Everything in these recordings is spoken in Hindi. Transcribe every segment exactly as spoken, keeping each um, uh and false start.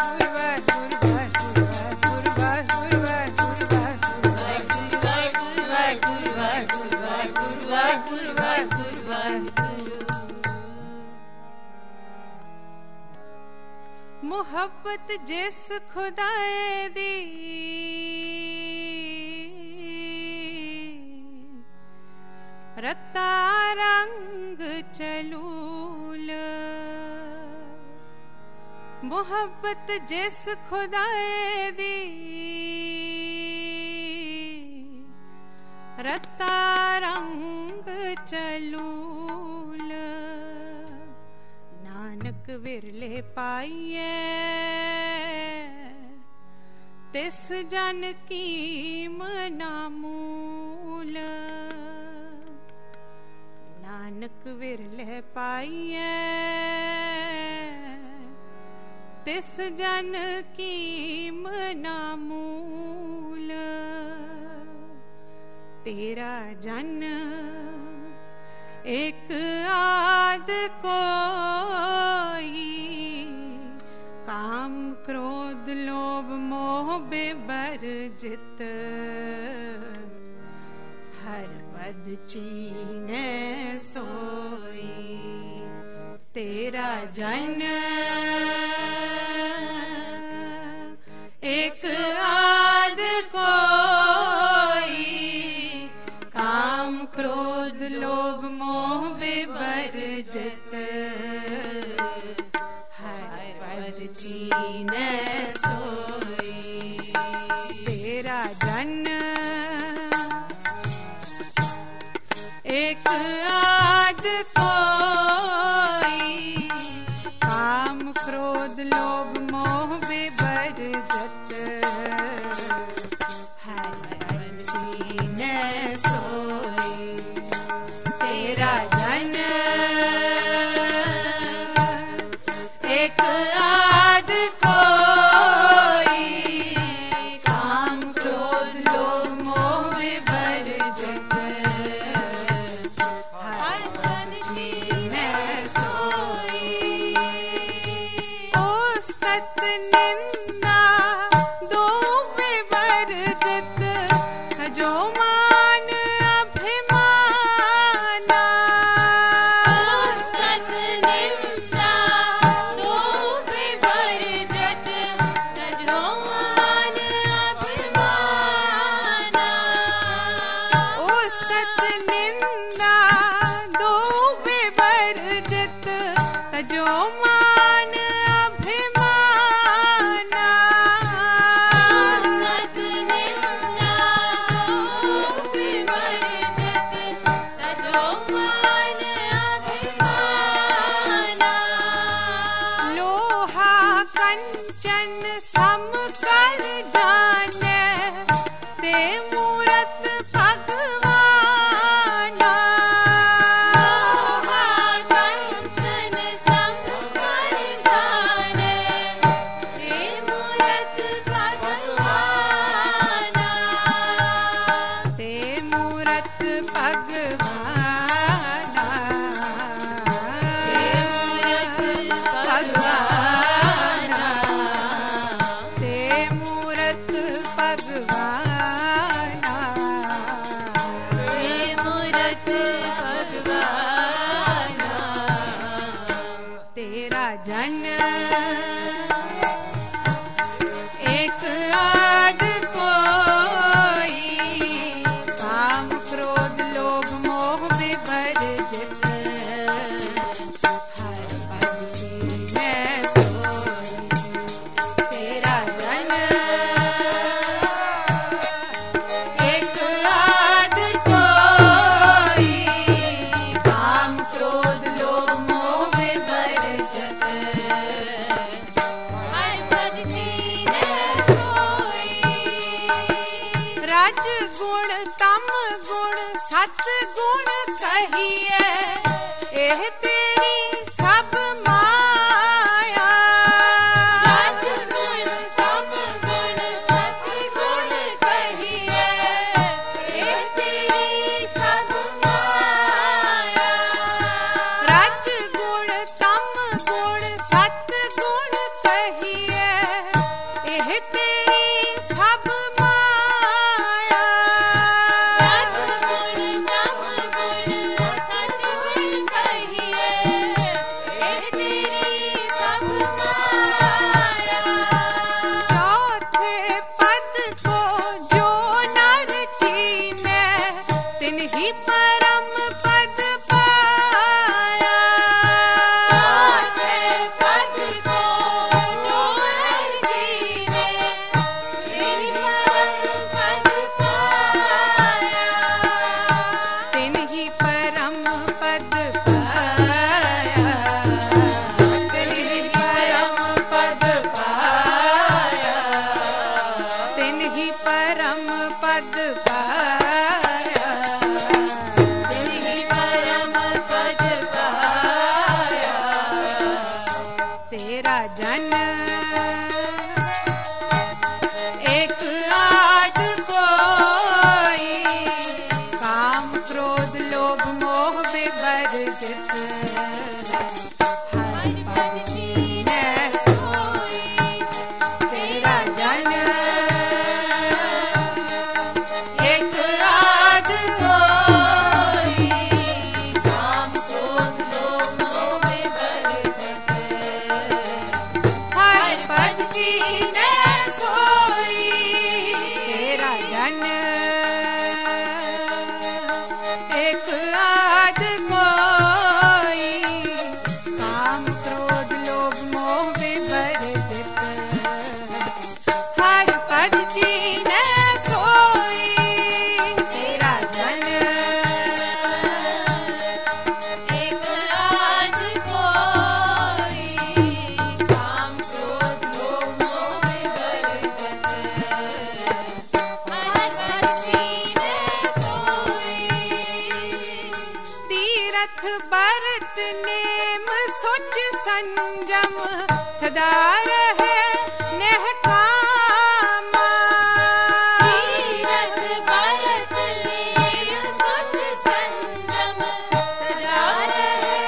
ਮੁਹੱਬਤ ਜਿਸ ਖੁਦਾਏ ਦੀ ਰਤਾ ਰੰਗ ਚਲੂਲ ਮੁਹੱਬਤ ਜਿਸ ਖੁਦਾਏ ਦੀ ਰਤਾ ਰੰਗ ਚਲੂਲ नानक विरले पाइए तिस जन की मनामूल नानक विरले पाइए तिस जन की मनामूल तेरा जन एक आद कोई काम क्रोध लोभ मोह बेवर्जित हर पद चीने सोई तेरा जन एक आद कोई काम क्रोध लोभ मोह बेवर्जित हर पद चीने सोई तेरा जन एक आद कोई काम क्रोध लोभ मोह बेवर्जित हर पद चीने सोई तेरा जन एक आद कोई काम क्रोध लोभ मोह बेवर्जित हर पद चीने सोई ओस्तत निंदा दो बेवर्जित जो मान अभिमाना ओस्तत निंदा दो बेवर्जित जो मान अभिमाना ओस्तत निंदा दो बेवर्जित जो मान अभिमाना ओस्तत निंदा दो बेवर्जित जो मान अभिमाना लोहा कंचन सम कर जाने ते मूरत भगवाना लोहा कंचन सम कर जाने ते मूरत भगवाना ते मूरत भगवाना ते मूरत भगवाना ते मूरत भगवाना ते मूरत भगवाना तेरा जन एक आद कोई काम क्रोध लोभ मोह बेवर्जित हर पद चीने सोई तेरा जन एक आद कोई काम क्रोध लोभ मोह बेवर्जित हर पद चीने सोई रज गुण तम गुण सत गुण कहिए एह तेरी सब माया रज गुण तम गुण सत गुण कहिए एह तेरी सब माया रज गुण तम गुण सत गुण कहिए जीने सोई तेरा जन एक आध कोई काम क्रोध लोभ मोह विवर्जित हर पद जीने सोई तेरा जन एक आध कोई काम क्रोध लोभ मोह विवर्जित हर पद जीने सोई तीरथ बरत नेम सोच संजम सदा रहे नहकामा तीरथ बरत नेम सोच संजम सदा रहे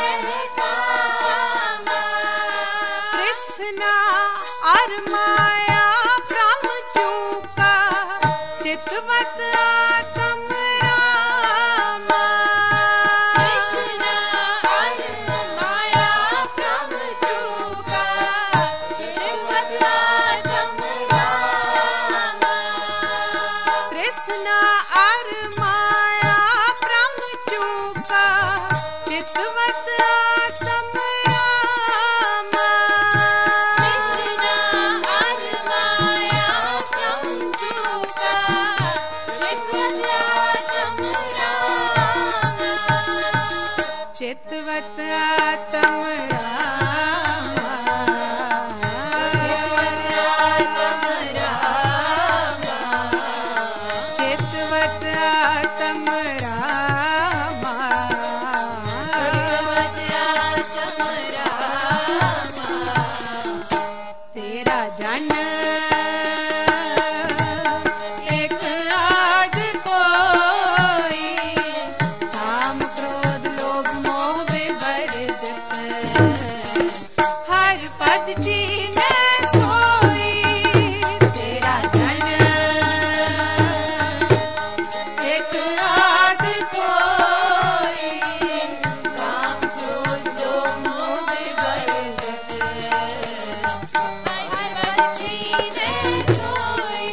नहकामा कृष्णा और माया भ्रम चूका चितवत आत्म रामा कृष्णा और माया भ्रम चूका चितवत आत्म रामा कृष्णा और माया भ्रम चूका चितवत आत्म रामा कृष्णा और माया भ्रम चूका चितवत आत्म रामा चितवत आत्म रामा तेरा जन एक आध कोई काम क्रोध लोभ मोह विवर्जित हर पद जीने सोई तेरा जन एक आध कोई काम क्रोध लोभ मोह विवर्जित हर पद जीने सोई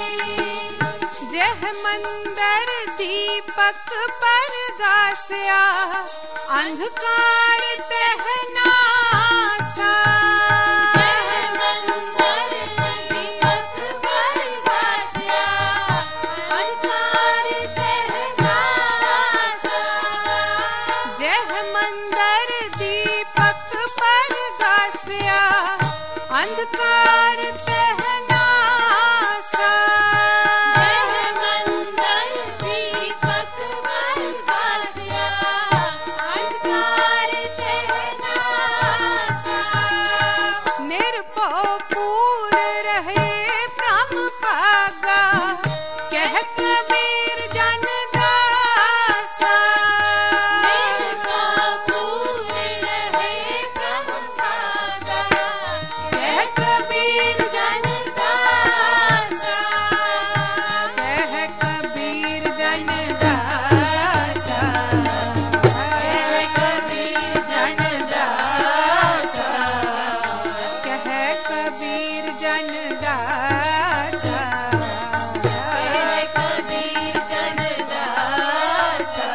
जह मंदर दीपक पर गास्या अंधकार तह नासा जह मंदर दीपक पर गास्या अंधकार तह नासा जह मंदर दीपक पर गास्या अंधकार तह नासा जह मंदर दीपक पर गास्या अंधकार तह नासा निरपो पूर रहे भ्रम पागा कह कबीर जन दासा निरपो पूर रहे भ्रम पागा कह कबीर जन दासा कह कबीर जन दासा कह कबीर जन दासा कह कबीर जन दासा कह कबीर जन दासा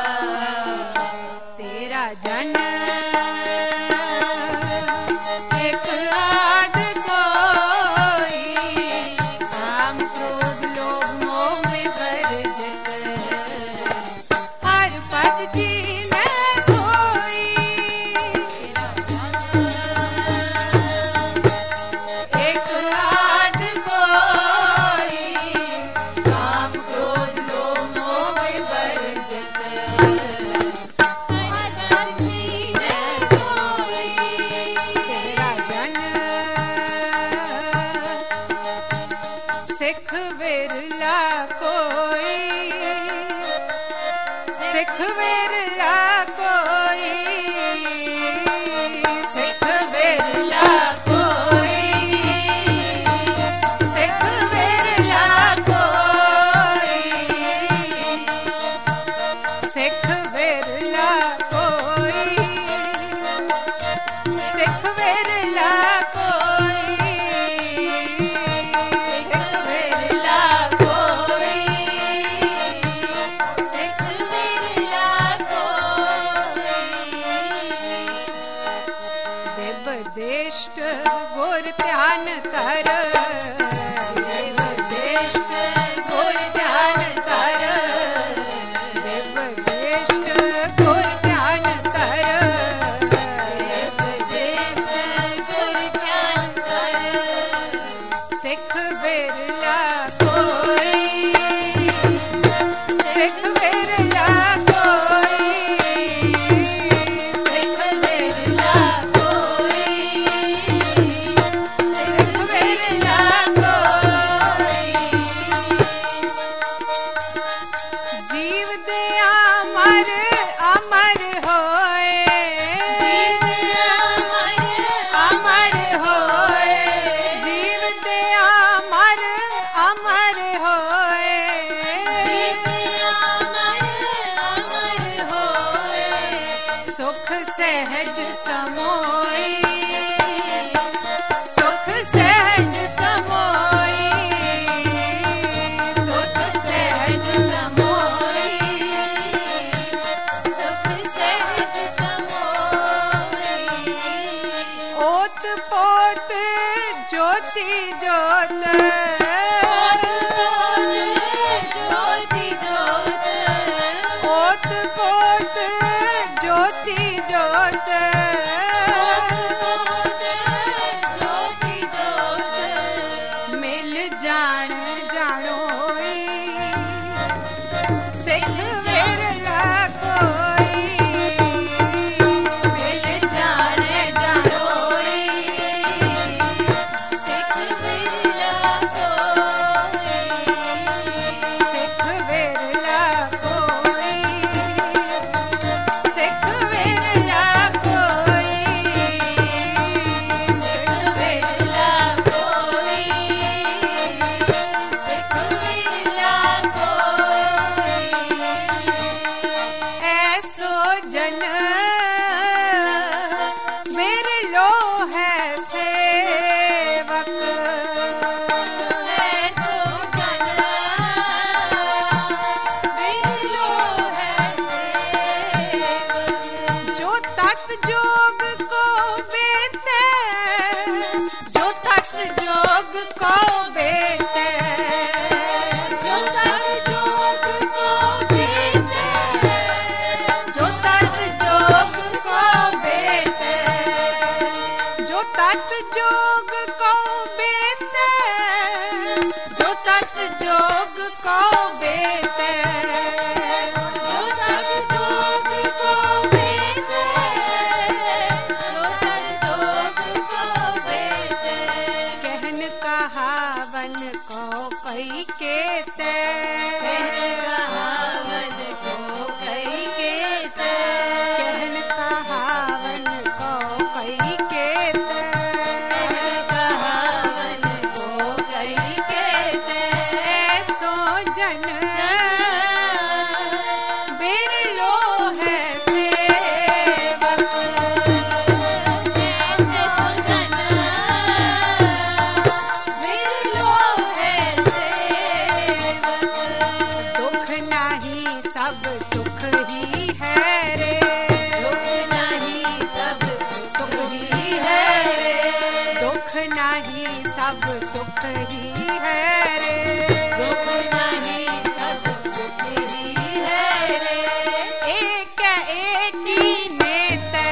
तेरा जन एक आध कोई काम क्रोध लोभ मोह विवर्जित हर पद जीने सोई एक आध कोई काम क्रोध लोभ मोह विवर्जित हर पद जीने सोई तेरा जन सिख विरला कोई सिख विरला कोई सिख विरला कोई सिख विरला कोई सिख विरला कोई सिख विरला कोई सिख बिरला कोई, सिख बिरला कोई, सिख बिरला कोई, सिख बिरला कोई। जीव दया अमर अमर होए, अमर होए, जीव दया अमर अमर होए, अमर होए, सुख सहज समोई, सुख सहज समोई, सुख सहज समोई, सुख सहज समोई। ओत पोत ज्योति ज्योत, ज्योति ज्योत, ओत पोत ज्योति ज्योत, ज्योति ज्योत, मिल जान जानोई, सिख बिरला कोई, मिल जान जानोई, सिख बिरला कोई, सिख बिरला कोई, सिख बिरला कोई, सिख बिरला कोई, सिख बिरला कोई। ऐसो जन बिरलो है सेवक, ऐसो जन बिरलो है सेवक, जो तत् जोग को बेते, जो तत् जोग को बेते, जो तत् जोग को बेते, जो तत् जोग को बेते, जो तत् जोग को बेते, जो तत् जोग को बेते, जो तत् जोग को बेते, जो तत् जोग को बेते। कहन कहावन को कई केते, कहन कहावन को कई केते, कहन कहावन को कई केते, कहन कहावन को कई केते। ऐसो जन बिरलो है सेवक, ऐसो जन बिरलो है सेवक। दुख नहीं सब सुख ही है रे, दुख नहीं सब सुख ही है रे, दुख नहीं सब सुख ही है रे, दुख नहीं सब सुख ही है रे। एक एक ही नेते,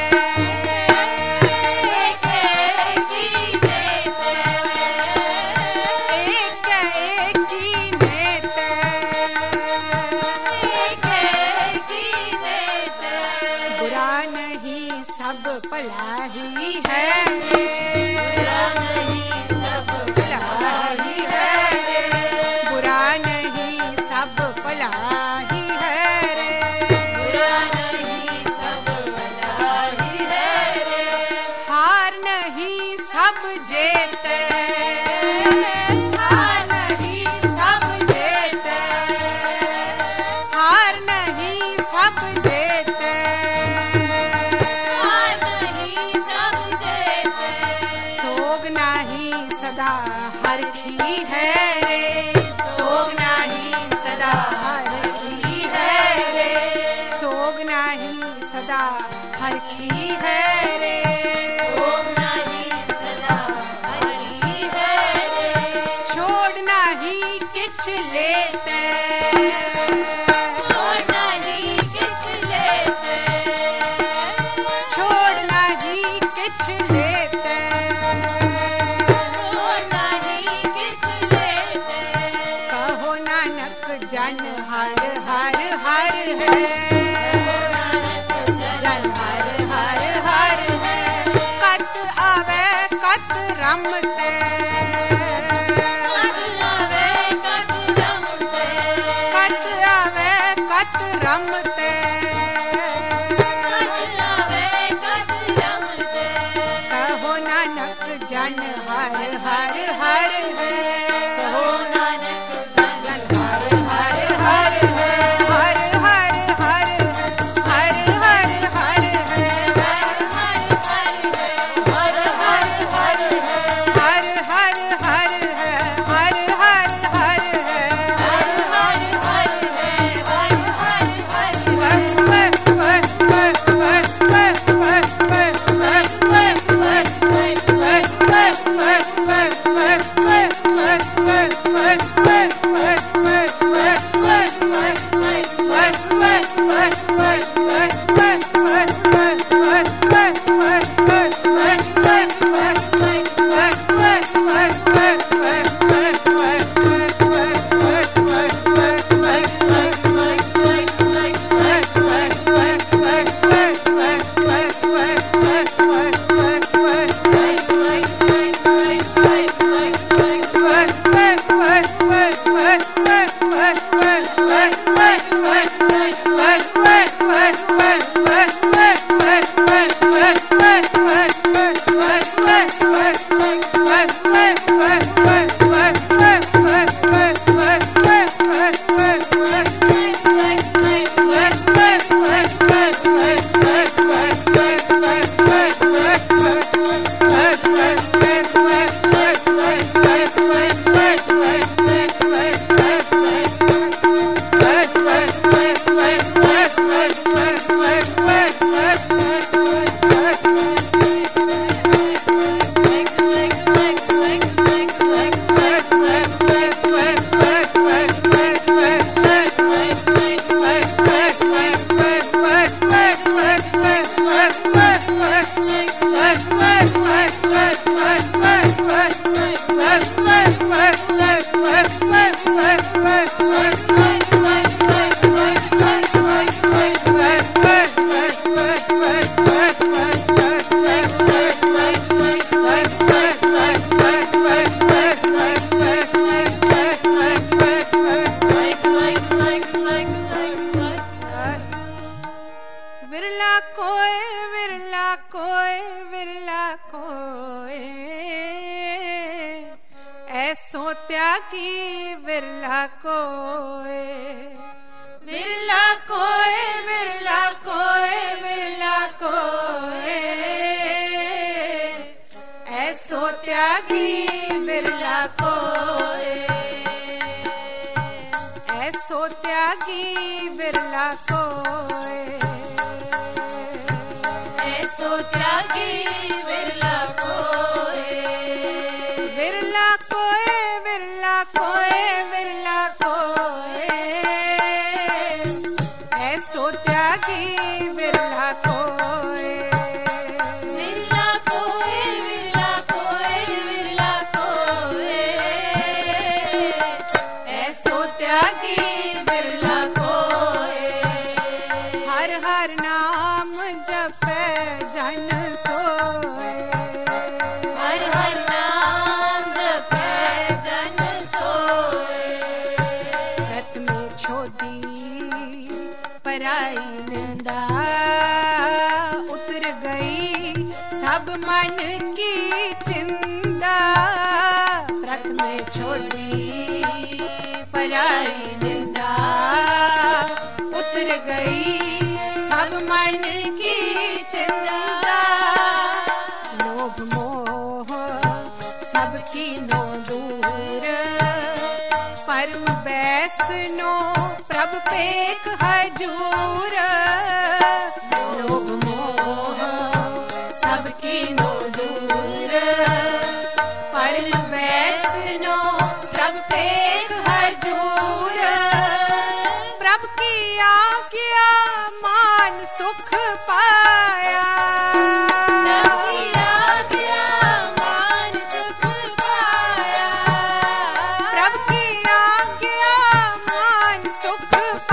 एक एक ही नेते, एक एक ही नेते, एक एक ही नेते। बुरा नहीं सब भला ही है रे, बुरा नहीं सब भला ही है रे, बुरा नहीं सब भला ही है रे, बुरा नहीं सब भला ही है रे। हार नहीं सब जेते, हार नहीं सब जेते, हार नहीं सब जेते, हार नहीं सब जेते। सोग नहीं सदा हर की है रे, सोग नहीं सदा हर की है रे, सोग नहीं सदा हर की है रे, सोग नहीं सदा हर की है रे। छोड़ नहीं किछ लेते, छोड़ नहीं किछ लेते, छोड़ नहीं किछ लेते, छोड़ नहीं किछ हर हर है, जन हर हर हर है। कत आवे कत रमते, कत आवे कत रमते, कत आवे कत रमते, कत आवे कत रमते। कहो नानक जन हर हर हर है, कहो नानक जन हर हर हर है। हर हर हर हर हर हर है, हर हर हर है, हर हर हर है, हर हर हर है, हर हर हर है, हर हर हर है, हर हर हर विरला कोय विरला कोय विरला कोय ऐसो त्यागी विरला कोय विरला कोय विरला कोय विरला कोय ऐसो त्यागी विरला कोय ऐसो त्यागी विरला कोय ऐसो त्यागी विरला कोय विरला कोय विरला कोय विरला कोय ऐसो त्यागी विरला कोय विरला कोय विरला कोय विरला कोय ऐसो त्यागी विरला कोय हर हर नाम जपे जन सोए हर हर नाम जपे जन सोए रत में छोड़ी पराई निंदा उतर गई सब मन की चिंता रत में छोड़ी पराई निंदा उतर गई सब मन की चिंता लोभ मोह सबकी नो दूर परम बैसनो प्रभ पेख हजूर लोभ मोह सबकी नो दूर परम बैसनो प्रभ पेख हजूर प्रभ की आज्ञा मान सुख पाया प्रभ की आज्ञा मान सुख पाया प्रभ की आज्ञा मान सुख